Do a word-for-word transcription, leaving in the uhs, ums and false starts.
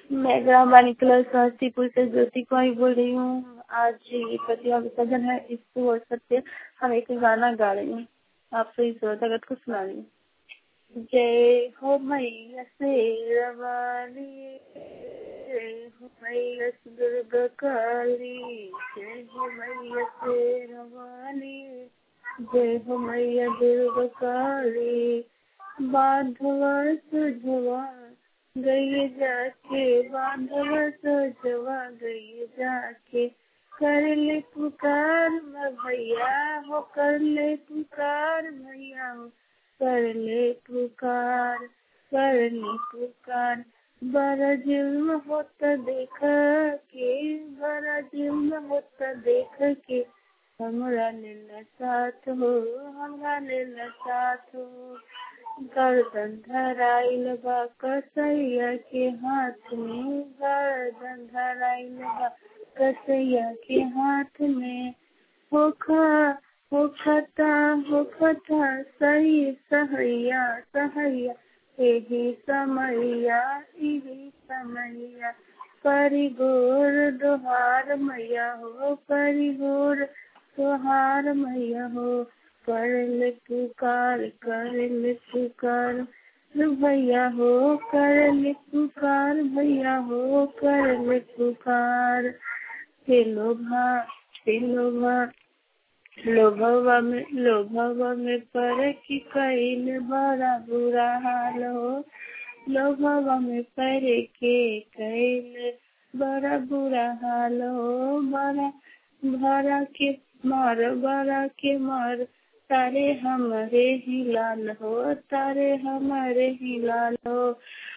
मैं ग्रामवाणी क्लब समस्तीपुर से ज्योति कुमारी बोल रही हूँ। आज ये प्रतिभा विसर्जन है, इस अवसर पे हम एक गाना गा रही हूँ, आपसे इस जगत को सुना रही हूँ। जय हो मैया शेरवाली, जय हो मैया दुर्गा काली, जय हो मैया शेरवाली, जय हो मैया दुर्गा काली। बांधवा सुझवा गई जाके, बांधवा सुझवा गई जाके, कर ले पुकार मैं भैया हो, कर ले पुकार भैया हो, कर ले पुकार, कर ले पुकार। बड़ा जुल्म होता देख के, बड़ा जुल्म होता देख के, हमरा लेला साथ हो, हमरा लेला साथ हो। गर्दन धराइल बा कसैया के हाथ में, गर्दन धराइल बा कसैया के हाथ में। होखा होखता होखता सही सहैया सहैया, एही समैया एही समैया। करी गोर दोहार मैया हो, करी गोर दोहार मैया हो, कर ले पुकार, कर ले पुकार भैया हो, कर ले पुकार भैया हो, कर ले पुकार। हे लोभा हे लोभा लोभवा में लोभवा में पर की कईल बड़ा बुरा हाल हो, लोभवा में पर के कईल बड़ा बुरा हाल हो। बड़ा भरा के मार, बड़ा के मार, तारे हमारे ही लाल हो, तारे हमारे ही लाल हो।